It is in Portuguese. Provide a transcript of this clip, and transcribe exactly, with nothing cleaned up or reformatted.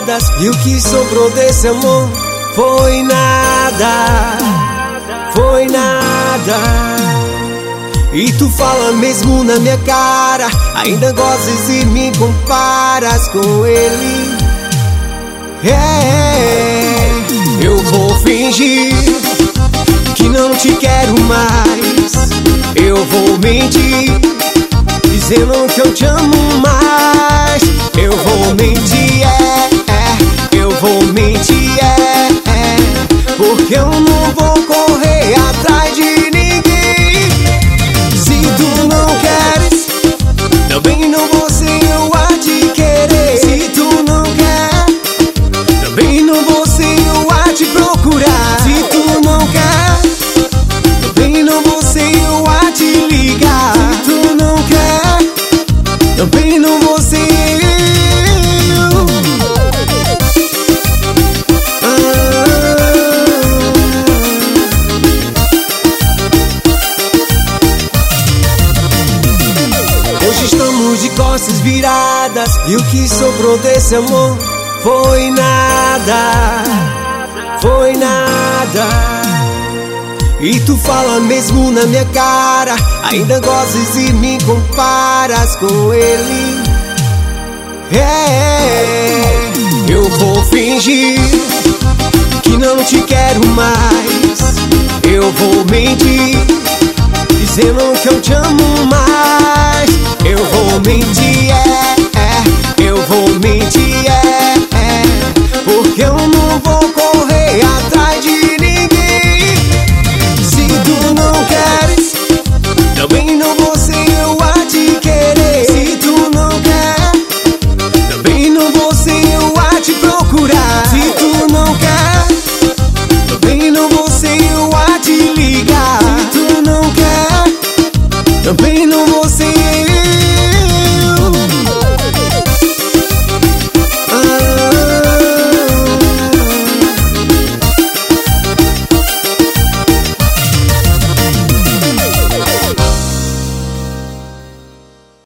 viradas, e o que sobrou desse amor foi nada, foi nada. E tu fala mesmo na minha cara, ainda gozas e me comparas com ele. É, eu vou fingir que não te quero mais. Eu vou mentir, dizendo que eu te amo mais. Eu vou mentir, é, é, eu vou mentir, é, é, porque eu não vou correr atrás de ninguém. Se tu não queres, também não vou ser eu a te querer. Se tu não quer, também não vou ser eu a te procurar. Se tu não quer, também não vou ser eu a te ligar. Se tu não quer, também não vou ser eu. Hoje estamos de costas viradas, e o que sobrou desse amor foi nada, foi nada. E tu fala mesmo na minha cara, ainda gozas e me comparas com ele. É, eu vou fingir que não te quero mais. Eu vou mentir, dizendo que eu te amo mais. Eu vou mentir, é, é, eu vou mentir.